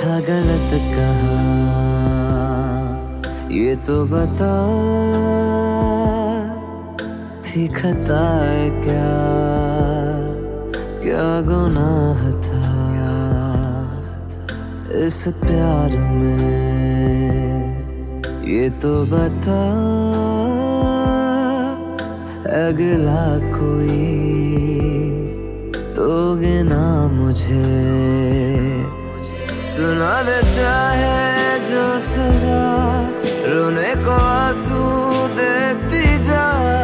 था गलत कहाँ, ये तो बता, थी खता है क्या, क्या गुनाह था इस प्यार में, ये तो बता, अगला कोई तो गिना मुझे, सुना दे चाहे जो सजा, रोने को आंसू देती